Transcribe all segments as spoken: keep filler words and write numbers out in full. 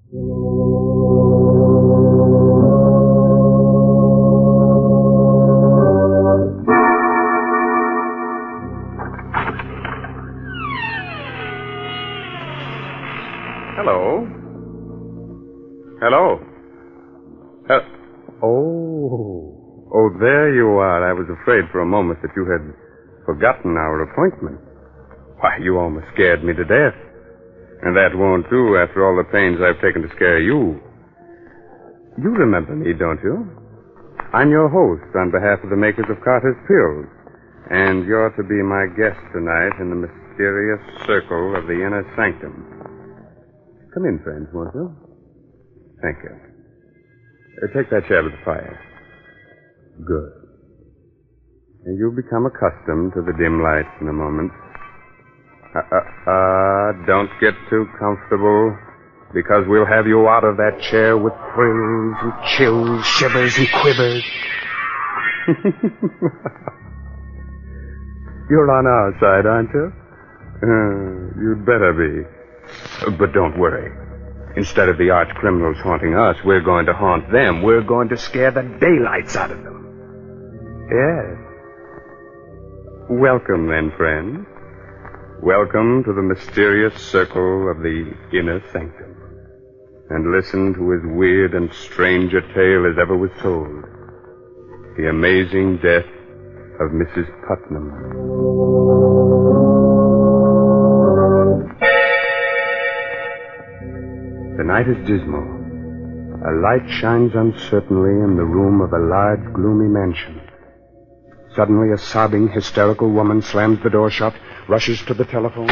Hello. Hello. Uh, oh. Oh, there you are. I was afraid for a moment that you had forgotten our appointment. Why, you almost scared me to death. And that won't do after all the pains I've taken to scare you. You remember me, don't you? I'm your host on behalf of the makers of Carter's Pills. And you're to be my guest tonight in the mysterious circle of the inner sanctum. Come in, friends, won't you? Thank you. Uh, take that chair by the fire. Good. And you'll become accustomed to the dim lights in a moment. Uh, uh, uh, don't get too comfortable, because we'll have you out of that chair with thrills and chills, shivers and quivers. You're on our side, aren't you? Uh, you'd better be. Uh, but don't worry. Instead of the arch criminals haunting us, we're going to haunt them. We're going to scare the daylights out of them. Yes. Welcome, then, friends. Welcome to the mysterious circle of the inner sanctum. And listen to as weird and strange a tale as ever was told. The amazing death of Missus Putnam. The night is dismal. A light shines uncertainly in the room of a large, gloomy mansion. Suddenly, a sobbing, hysterical woman slams the door shut, rushes to the telephone.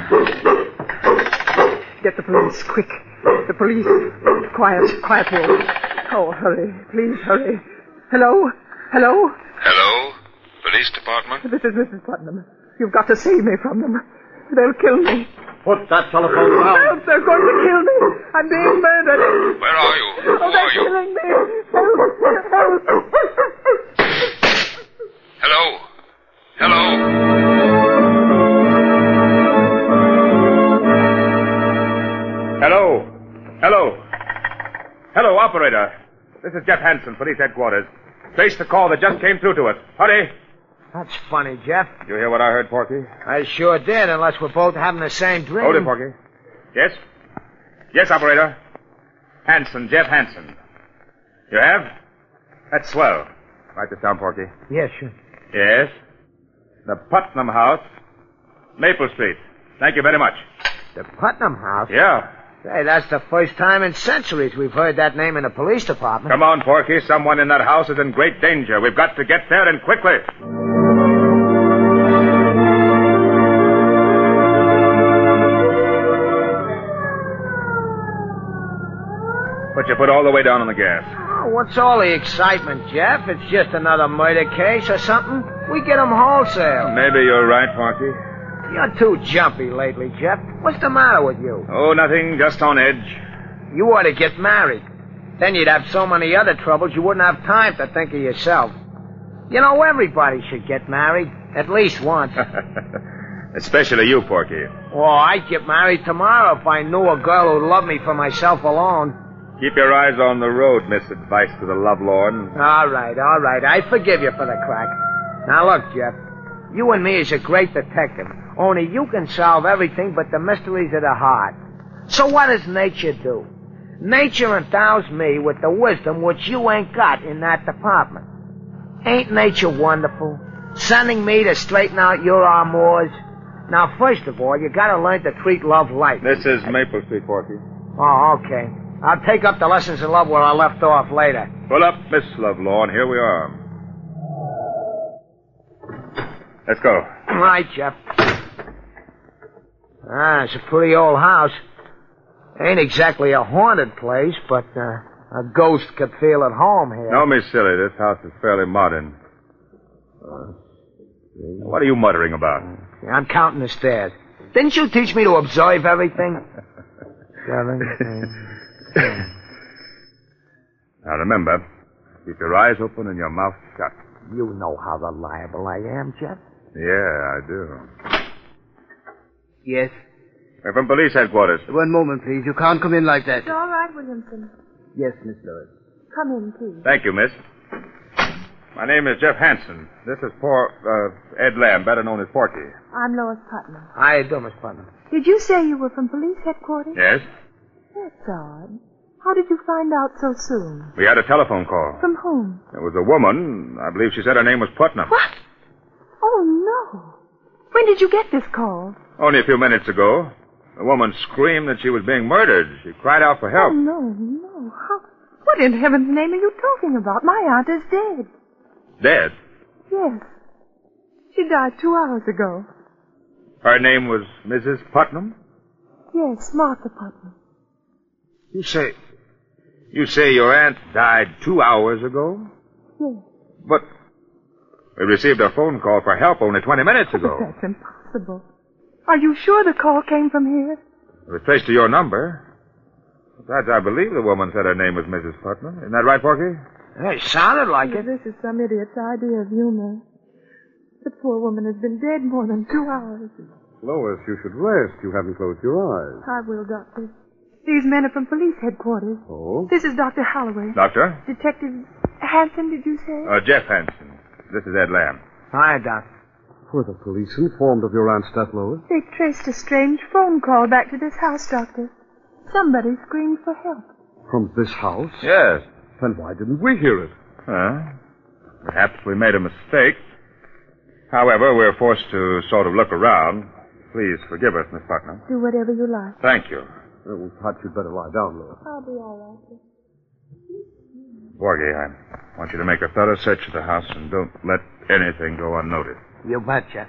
Get the police, quick. The police. Quiet, quiet, Will. Oh, hurry. Please, hurry. Hello? Hello? Hello? Police department? This is Missus Putnam. You've got to save me from them. They'll kill me. Put that telephone down. Help, they're going to kill me. I'm being murdered. Where are you? Who Oh, they're are you? killing me. Help, help. Hello? Hello? Hello? Hello? Hello, operator. This is Jeff Hansen, police headquarters. Trace the call that just came through to us. Hurry. That's funny, Jeff. Did you hear what I heard, Porky? I sure did, unless we're both having the same dream. Hold it, Porky. Yes? Yes, operator. Hansen, Jeff Hansen. You have? That's swell. Write this down, Porky. Yes, sure. Yes? The Putnam House, Maple Street. Thank you very much. The Putnam House? Yeah. Say, that's the first time in centuries we've heard that name in the police department. Come on, Porky. Someone in that house is in great danger. We've got to get there, and quickly. But you put all the way down on the gas. Oh, what's all the excitement, Jeff? It's just another murder case or something. We get 'em wholesale. Maybe you're right, Porky. You're too jumpy lately, Jeff. What's the matter with you? Oh, nothing. Just on edge. You ought to get married. Then you'd have so many other troubles you wouldn't have time to think of yourself. You know, everybody should get married. At least once. Especially you, Porky. Oh, I'd get married tomorrow if I knew a girl who'd love me for myself alone. Keep your eyes on the road, Miss Advice to the Lovelorn. All right, all right. I forgive you for the crack. Now, look, Jeff. You and me is a great detective. Only you can solve everything but the mysteries of the heart. So what does nature do? Nature endows me with the wisdom which you ain't got in that department. Ain't nature wonderful? Sending me to straighten out your amours. Now, first of all, you gotta learn to treat love light. This is Maple Street, Porky. Oh, okay. I'll take up the lessons in love where I left off later. Pull up, Miss Lovelorn. Here we are. Let's go. All right, Jeff. Ah, it's a pretty old house. Ain't exactly a haunted place, but uh, a ghost could feel at home here. Don't be silly. This house is fairly modern. Uh, what are you muttering about? I'm counting the stairs. Didn't you teach me to observe everything? Seven, eight, ten. Now remember, keep your eyes open and your mouth shut. You know how reliable I am, Jeff. Yeah, I do. Yes. We're from police headquarters. One moment, please. You can't come in like that. It's all right, Williamson. Yes, Miss Lewis. Come in, please. Thank you, miss. My name is Jeff Hansen. This is poor uh, Ed Lamb, better known as Porky. I'm Lois Putnam. How you doing, Miss Putnam? Did you say you were from police headquarters? Yes? That's odd. How did you find out so soon? We had a telephone call. From whom? It was a woman. I believe she said her name was Putnam. What? Oh, no. When did you get this call? Only a few minutes ago. The woman screamed that she was being murdered. She cried out for help. Oh, no, no. How? What in heaven's name are you talking about? My aunt is dead. Dead? Yes. She died two hours ago. Her name was Missus Putnam? Yes, Martha Putnam. You say... You say your aunt died two hours ago? Yes. But we received a phone call for help only twenty minutes ago. That's impossible. Are you sure the call came from here? It was traced to your number. Besides, I believe the woman said her name was Missus Putnam. Isn't that right, Porky? Hey, sounded like it. This is some idiot's idea of humor. The poor woman has been dead more than two hours. Lois, you should rest. You haven't closed your eyes. I will, Doctor. These men are from police headquarters. Oh? This is Doctor Holloway. Doctor? Detective Hanson, did you say? Uh, Jeff Hansen. This is Ed Lamb. Hi, Doc. Were the police informed of your aunt's death, Lois? They traced a strange phone call back to this house, Doctor. Somebody screamed for help. From this house? Yes. Then why didn't we hear it? Huh? Perhaps we made a mistake. However, we're forced to sort of look around. Please forgive us, Miss Putnam. Do whatever you like. Thank you. Well, perhaps you'd better lie down, Lois. I'll be all right. Porgy, I want you to make a thorough search of the house and don't let anything go unnoticed. You betcha.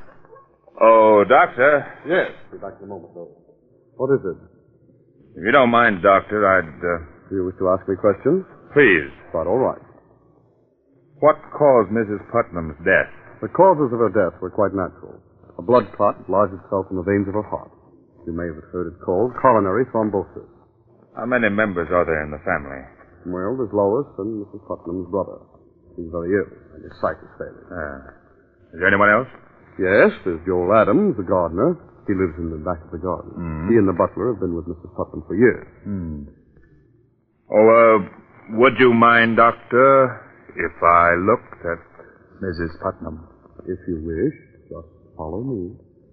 Oh, Doctor. Yes. Be back in a moment, Lois. What is it? If you don't mind, Doctor, I'd... Uh, Do you wish to ask me questions? please. Quite all right. What caused Missus Putnam's death? The causes of her death were quite natural. A blood clot lodged itself in the veins of her heart. You may have heard it called coronary thrombosis. How many members are there in the family? Well, there's Lois and Missus Putnam's brother. He's very ill, and his sight is failing. Uh, is there anyone else? Yes, there's Joel Adams, the gardener. He lives in the back of the garden. Mm. He and the butler have been with Missus Putnam for years. Hmm. Oh, uh, would you mind, Doctor, if I looked at Missus Putnam? If you wish, just follow me.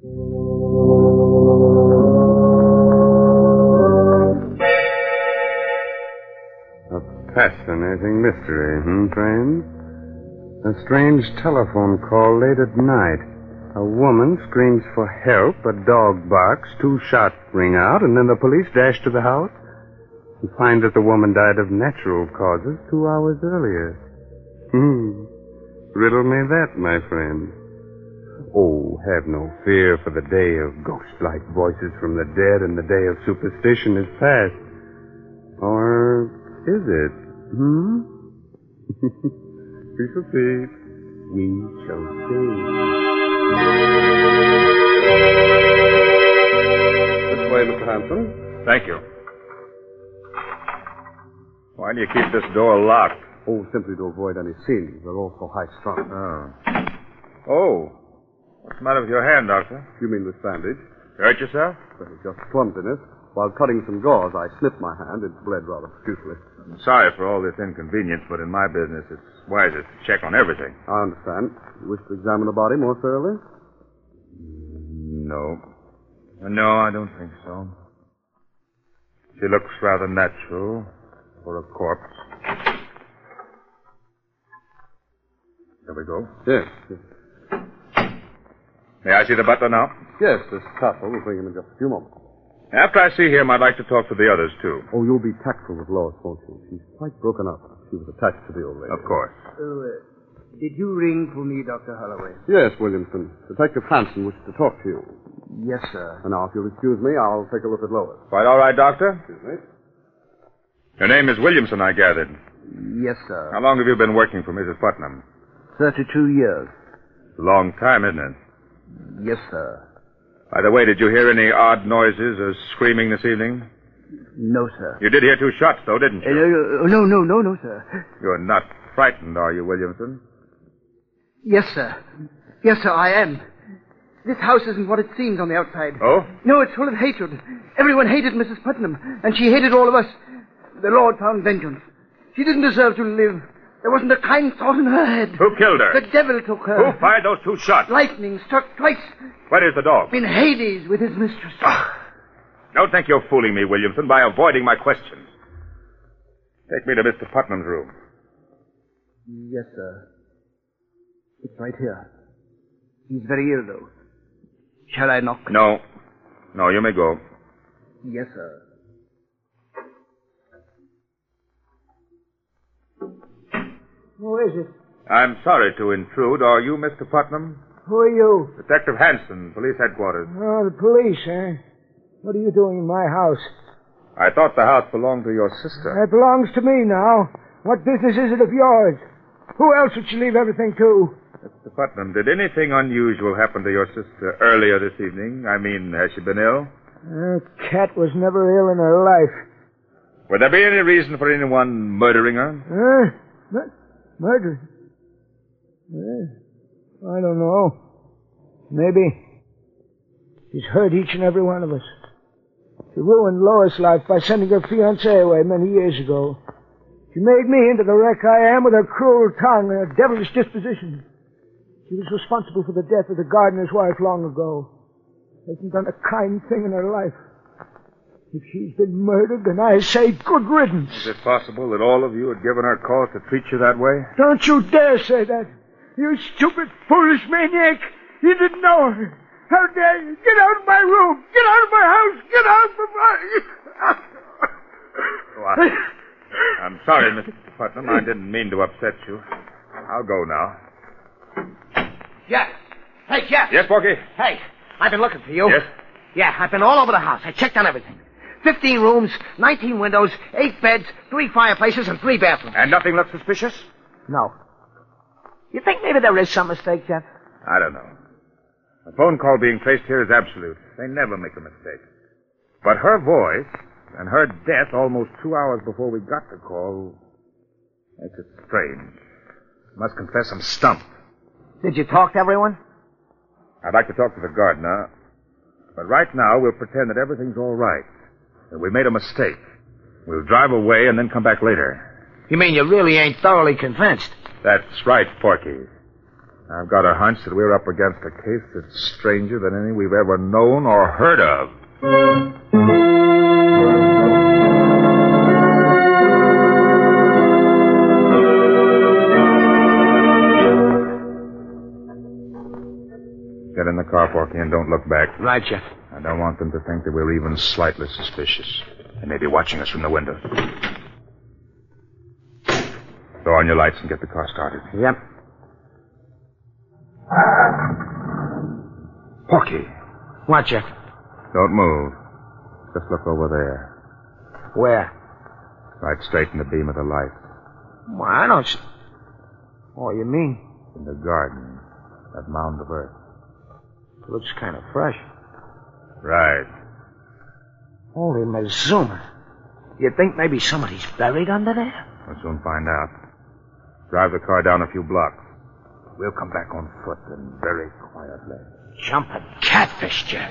A fascinating mystery, hmm, friends? A strange telephone call late at night. A woman screams for help, a dog barks, two shots ring out, and then the police dash to the house and find that the woman died of natural causes two hours earlier. Hmm. Riddle me that, my friend. Oh, have no fear, for the day of ghost-like voices from the dead and the day of superstition is past. Or is it? Hmm? We shall see. We shall see. This way, Mister Hanson. Thank you. Why do you keep this door locked? Oh, simply to avoid any scenes. They're all so high-strung. Oh. Oh. What's the matter with your hand, Doctor? You mean this bandage? Hurt yourself? Well, it's just clumsiness. While cutting some gauze, I snipped my hand. It bled rather profusely. I'm sorry for all this inconvenience, but in my business, it's wisest to check on everything. I understand. You wish to examine the body more thoroughly? No. No, I don't think so. She looks rather natural for a corpse. There we go. Yes. Yes, May I see the butler now? yes this castle will bring him in just a few moments. After I see him, I'd like to talk to the others, too. Oh, you'll be tactful with Lois, won't you? She's quite broken up. She was attached to the old lady. Of course. Oh, uh, did you ring for me, Doctor Holloway? Yes, Williamson. Detective Hanson wishes to talk to you. Yes, sir. And now, if you'll excuse me, I'll take a look at Lois. Quite all right, Doctor? Excuse me. Your name is Williamson, I gathered. Yes, sir. How long have you been working for Missus Putnam? Thirty-two years. A long time, isn't it? Yes, sir. By the way, did you hear any odd noises or screaming this evening? No, sir. You did hear two shots, though, didn't Uh, you? no, no, no, no, sir. You're not frightened, are you, Williamson? Yes, sir. Yes, sir, I am. This house isn't what it seems on the outside. Oh? No, it's full of hatred. Everyone hated Missus Putnam, and she hated all of us. The Lord found vengeance. She didn't deserve to live. There wasn't a kind thought in her head. Who killed her? The devil took her. Who fired those two shots? Lightning struck twice. Where is the dog? In Hades with his mistress. Don't think you're fooling me, Williamson, by avoiding my questions. Take me to Mister Putnam's room. Yes, sir. It's right here. He's very ill, though. Shall I knock? No. No, you may go. Yes, sir. Who is it? I'm sorry to intrude. Are you Mister Putnam? Who are you? Detective Hanson, police headquarters. Oh, the police, eh? What are you doing in my house? I thought the house belonged to your sister. It belongs to me now. What business is it of yours? Who else would you leave everything to? Mister Putnam, did anything unusual happen to your sister earlier this evening? I mean, has she been ill? Uh, Cat was never ill in her life. Would there be any reason for anyone murdering her? Huh? Mur- murder? Uh, I don't know. Maybe. She's hurt each and every one of us. She ruined Lois' life by sending her fiancé away many years ago. She made me into the wreck I am with her cruel tongue and her devilish disposition. She was responsible for the death of the gardener's wife long ago. Hasn't done a kind thing in her life. If she's been murdered, then I say good riddance. Is it possible that all of you had given her cause to treat you that way? Don't you dare say that. You stupid, foolish maniac. You didn't know her. How dare you? Get out of my room. Get out of my house. Get out of my... Well, I'm sorry, Mister Putnam. I didn't mean to upset you. I'll go now. Jeff. Hey, Jeff. Yes, Porky? Hey, I've been looking for you. Yes? Yeah, I've been all over the house. I checked on everything. Fifteen rooms, nineteen windows, eight beds, three fireplaces, and three bathrooms. And nothing looked suspicious? No. You think maybe there is some mistake, Jeff? I don't know. A phone call being traced here is absolute. They never make a mistake. But her voice and her death almost two hours before we got the call makes it strange. I must confess I'm stumped. Did you talk to everyone? I'd like to talk to the gardener, but right now we'll pretend that everything's all right, that we made a mistake. We'll drive away and then come back later. You mean you really ain't thoroughly convinced? That's right, Porky. I've got a hunch that we're up against a case that's stranger than any we've ever known or heard of. Get in the car, Porky, and don't look back. Right, Jeff. I don't want them to think that we're even slightly suspicious. They may be watching us from the window. Throw on your lights and get the car started. Yep. Porky. What, Jeff? Don't move. Just look over there. Where? Right straight in the beam of the light. Well, I don't see... Oh, you mean? In the garden. That mound of earth. It looks kind of fresh. Right. Holy Mazuma. You think maybe somebody's buried under there? We'll soon find out. Drive the car down a few blocks. We'll come back on foot and very quietly. Jumping catfish, Jeff.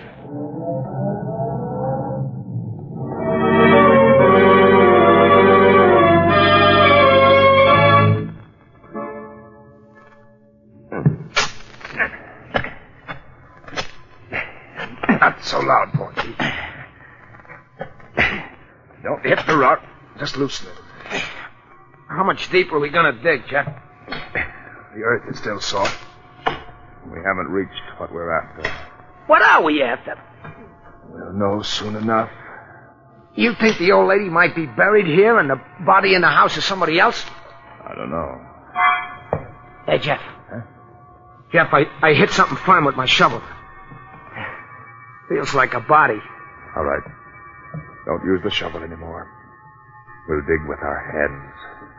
Not so loud, Porky. Don't hit the rock. Just loosen it. How much deeper are we gonna dig, Jeff? The earth is still soft. We haven't reached what we're after. What are we after? We'll know soon enough. You think the old lady might be buried here and the body in the house is somebody else? I don't know. Hey, Jeff. Huh? Jeff, I, I hit something firm with my shovel. Feels like a body. All right. Don't use the shovel anymore. We'll dig with our heads.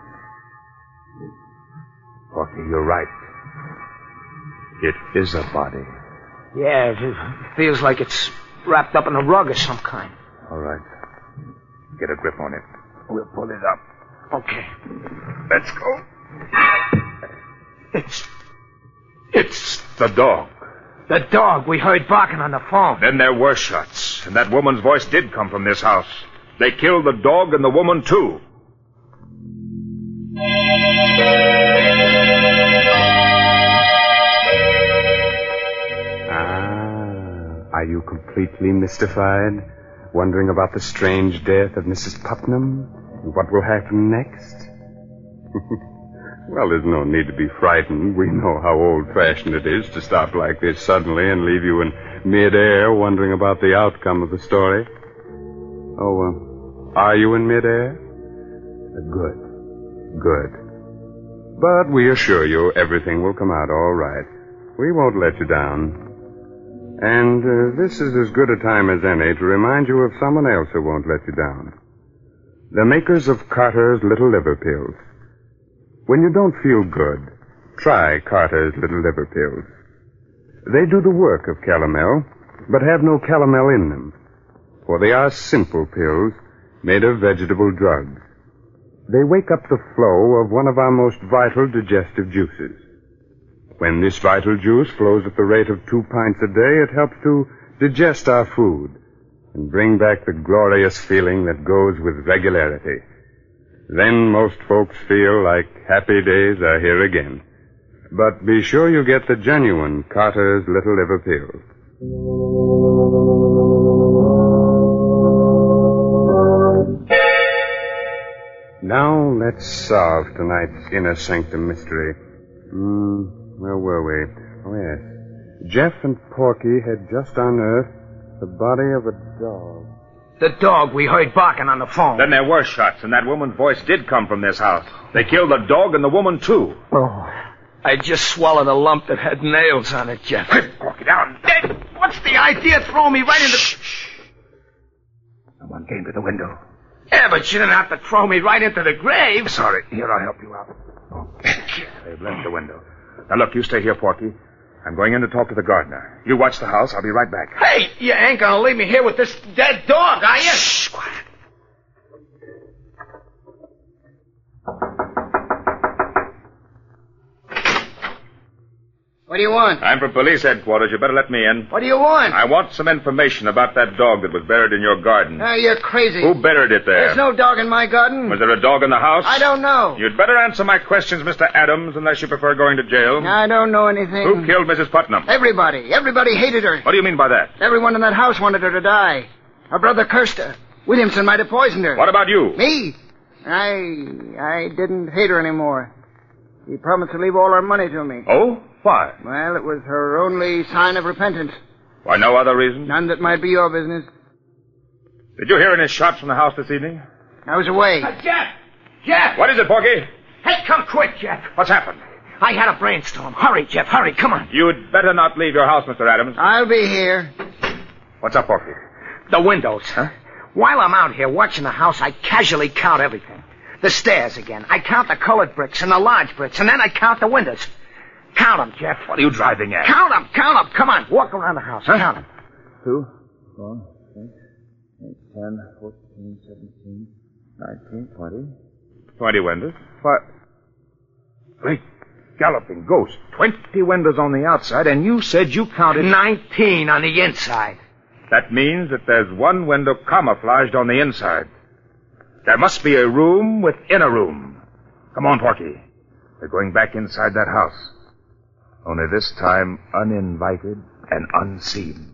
Porky, you're right. It is a body. Yeah, it feels like it's wrapped up in a rug of some kind. All right. Get a grip on it. We'll pull it up. Okay. Let's go. It's... It's the dog. The dog we heard barking on the phone. Then there were shots, and that woman's voice did come from this house. They killed the dog and the woman, too. Ah, are you completely mystified? Wondering about the strange death of Missus Putnam? And what will happen next? Well, there's no need to be frightened. We know how old-fashioned it is to stop like this suddenly and leave you in mid-air wondering about the outcome of the story. Oh, uh, are you in mid-air? Uh, good. Good. But we assure you everything will come out all right. We won't let you down. And uh, this is as good a time as any to remind you of someone else who won't let you down. The makers of Carter's Little Liver Pills. When you don't feel good, try Carter's Little Liver Pills. They do the work of calomel, but have no calomel in them, for they are simple pills made of vegetable drugs. They wake up the flow of one of our most vital digestive juices. When this vital juice flows at the rate of two pints a day, it helps to digest our food and bring back the glorious feeling that goes with regularity. Then most folks feel like happy days are here again. But be sure you get the genuine Carter's Little Liver Pills. Now let's solve tonight's inner sanctum mystery. Hmm, where were we? Oh, yes. Jeff and Porky had just unearthed the body of a dog. The dog we heard barking on the phone. Then there were shots, and that woman's voice did come from this house. They killed the dog and the woman, too. Oh, I just swallowed a lump that had nails on it, Jeff. Porky, down. Hey, what's the idea throwing me right into... Shh. Someone came to the window. Yeah, but you didn't have to throw me right into the grave. Sorry. Here, I'll help you out. They've left the window. Now, look, you stay here, Porky. I'm going in to talk to the gardener. You watch the house. I'll be right back. Hey, you ain't gonna leave me here with this dead dog, are you? Shh, quiet. What do you want? I'm from police headquarters. You better let me in. What do you want? I want some information about that dog that was buried in your garden. Ah, you're crazy. Who buried it there? There's no dog in my garden. Was there a dog in the house? I don't know. You'd better answer my questions, Mister Adams, unless you prefer going to jail. I don't know anything. Who killed Missus Putnam? Everybody. Everybody hated her. What do you mean by that? Everyone in that house wanted her to die. Her brother cursed her. Williamson might have poisoned her. What about you? Me? I... I didn't hate her anymore. She promised to leave all her money to me. Oh? Why? Well, it was her only sign of repentance. Why, no other reason? None that might be your business. Did you hear any shots from the house this evening? I was away. Uh, Jeff! Jeff! What is it, Porky? Hey, come quick, Jeff. What's happened? I had a brainstorm. Hurry, Jeff, hurry, come on. You'd better not leave your house, Mister Adams. I'll be here. What's up, Porky? The windows. Huh? While I'm out here watching the house, I casually count everything. The stairs again. I count the colored bricks and the large bricks, and then I count the windows. Count them, Jeff. What are you driving at? Count them, count them. Come on, walk around the house. Huh? Count them. Two, four, six, eight, ten, fourteen, seventeen, nineteen, twenty. Twenty windows. What? Great galloping ghost. Twenty windows on the outside, and you said you counted... Nineteen on the inside. That means that there's one window camouflaged on the inside. There must be a room within a room. Come on, Porky. We're going back inside that house. Only this time uninvited and unseen.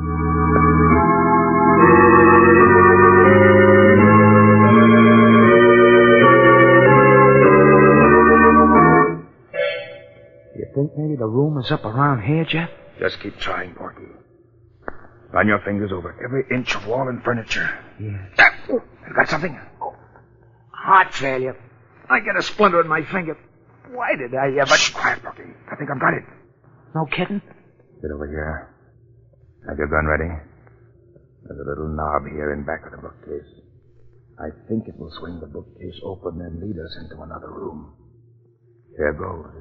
You think maybe the room is up around here, Jeff? Just keep trying, Porky. Run your fingers over every inch of wall and furniture. Yeah. Ah, you got something? Heart failure. I got a splinter in my finger. Why did I ever... Shh, quiet, Porky. I think I've got it. No kidding? Get over here. Have your gun ready? There's a little knob here in back of the bookcase. I think it will swing the bookcase open and lead us into another room. Here goes.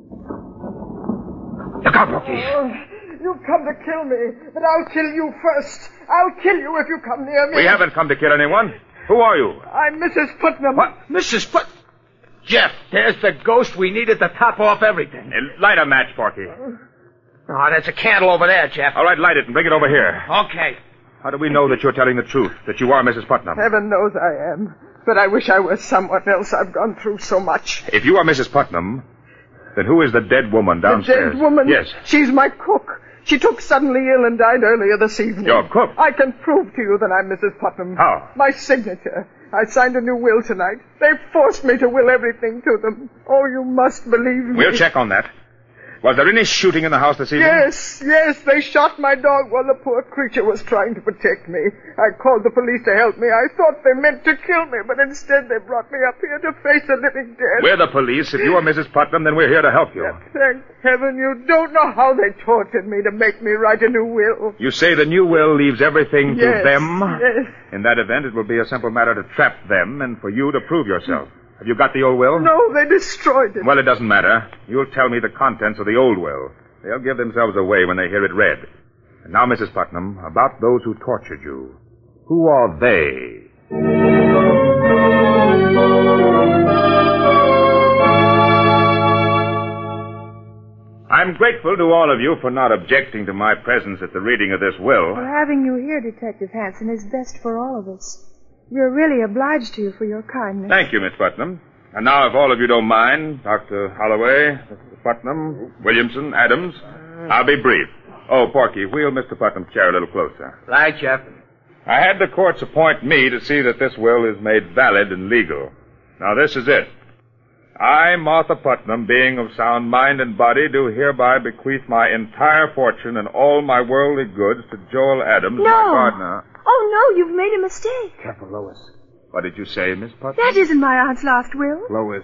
Look out, Porky. Oh, you've come to kill me, but I'll kill you first. I'll kill you if you come near me. We haven't come to kill anyone. Who are you? I'm Missus Putnam. What? Missus Put... Jeff, there's the ghost we needed to top off everything. Hey, light a match, Porky. Oh, there's a candle over there, Jeff. All right, light it and bring it over here. Okay. How do we know that you're telling the truth, that you are Missus Putnam? Heaven knows I am. But I wish I was someone else. I've gone through so much. If you are Missus Putnam, then who is the dead woman downstairs? The dead woman? Yes. She's my cook. She took suddenly ill and died earlier this evening. Your cook? I can prove to you that I'm Missus Putnam. How? My signature. I signed a new will tonight. They forced me to will everything to them. Oh, you must believe me. We'll check on that. Was there any shooting in the house this evening? Yes, yes. They shot my dog while the poor creature was trying to protect me. I called the police to help me. I thought they meant to kill me, but instead they brought me up here to face the living dead. We're the police. If you are Missus Putnam, then we're here to help you. Thank heaven you don't know how they tortured me to make me write a new will. You say the new will leaves everything to Yes, them? yes. In that event, it will be a simple matter to trap them and for you to prove yourself. Have you got the old will? No, they destroyed it. Well, it doesn't matter. You'll tell me the contents of the old will. They'll give themselves away when they hear it read. And now, Missus Putnam, about those who tortured you. Who are they? I'm grateful to all of you for not objecting to my presence at the reading of this will. Well, having you here, Detective Hanson, is best for all of us. We're really obliged to you for your kindness. Thank you, Miss Putnam. And now, if all of you don't mind, Doctor Holloway, Mister Putnam, Williamson, Adams, I'll be brief. Oh, Porky, wheel Mister Putnam's chair a little closer. Right, Jeff. I had the courts appoint me to see that this will is made valid and legal. Now, this is it. I, Martha Putnam, being of sound mind and body, do hereby bequeath my entire fortune and all my worldly goods to Joel Adams, No. my partner. Oh, no, you've made a mistake. Careful, Lois. What did you say, Miss Putnam? That isn't my aunt's last will. Lois.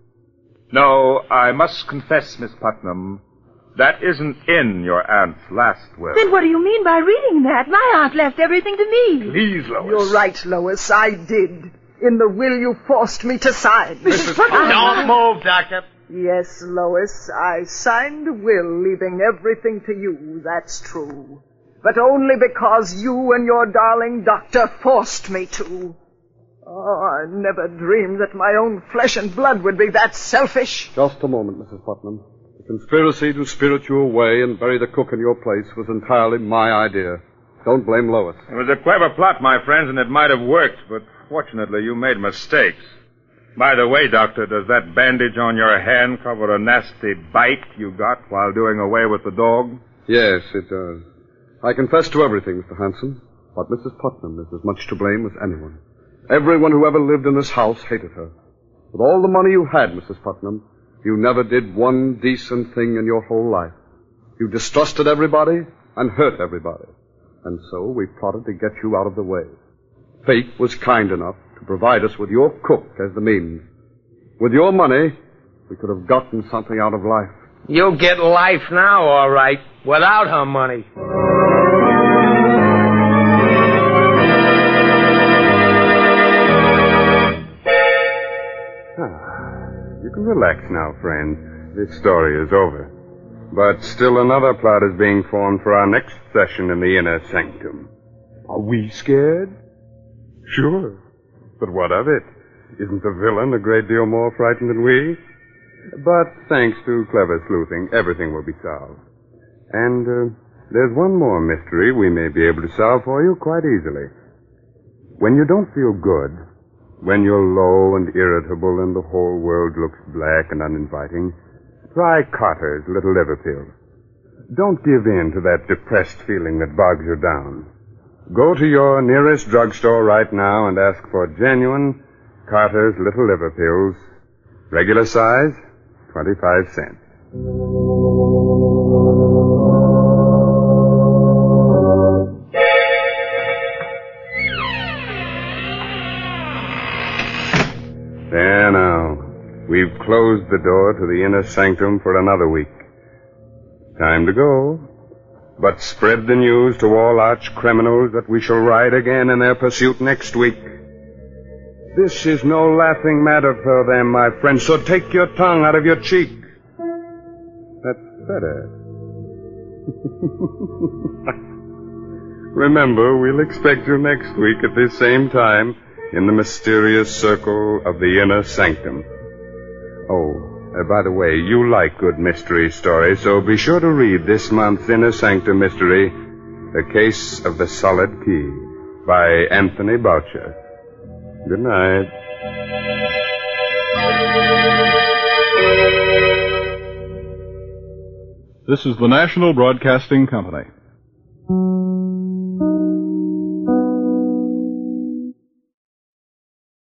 No, I must confess, Miss Putnam, that isn't in your aunt's last will. Then what do you mean by reading that? My aunt left everything to me. Please, Lois. You're right, Lois. I did. In the will you forced me to sign. Missus Putnam. Don't move, Doctor. Yes, Lois, I signed a will leaving everything to you, that's true. But only because you and your darling doctor forced me to. Oh, I never dreamed that my own flesh and blood would be that selfish. Just a moment, Missus Putnam. The conspiracy to spirit you away and bury the cook in your place was entirely my idea. Don't blame Lois. It was a clever plot, my friends, and it might have worked, but fortunately you made mistakes. By the way, Doctor, does that bandage on your hand cover a nasty bite you got while doing away with the dog? Yes, it does. I confess to everything, Mister Hanson, but Missus Putnam is as much to blame as anyone. Everyone who ever lived in this house hated her. With all the money you had, Missus Putnam, you never did one decent thing in your whole life. You distrusted everybody and hurt everybody. And so we plotted to get you out of the way. Fate was kind enough to provide us with your cook as the means. With your money, we could have gotten something out of life. You'll get life now, all right, without her money. You can relax now, friend. This story is over. But still another plot is being formed for our next session in the inner sanctum. Are we scared? Sure. But what of it? Isn't the villain a great deal more frightened than we? But thanks to clever sleuthing, everything will be solved. And uh, there's one more mystery we may be able to solve for you quite easily. When you don't feel good, when you're low and irritable and the whole world looks black and uninviting, try Carter's Little Liver Pill. Don't give in to that depressed feeling that bogs you down. Go to your nearest drugstore right now and ask for genuine Carter's Little Liver Pills. Regular size, twenty-five cents. There now. We've closed the door to the inner sanctum for another week. Time to go. But spread the news to all arch criminals that we shall ride again in their pursuit next week. This is no laughing matter for them, my friend, so take your tongue out of your cheek. That's better. Remember, we'll expect you next week at this same time in the mysterious circle of the inner sanctum. Oh, Uh, by the way, you like good mystery stories, so be sure to read this month's Inner Sanctum mystery, The Case of the Solid Key, by Anthony Boucher. Good night. This is the National Broadcasting Company.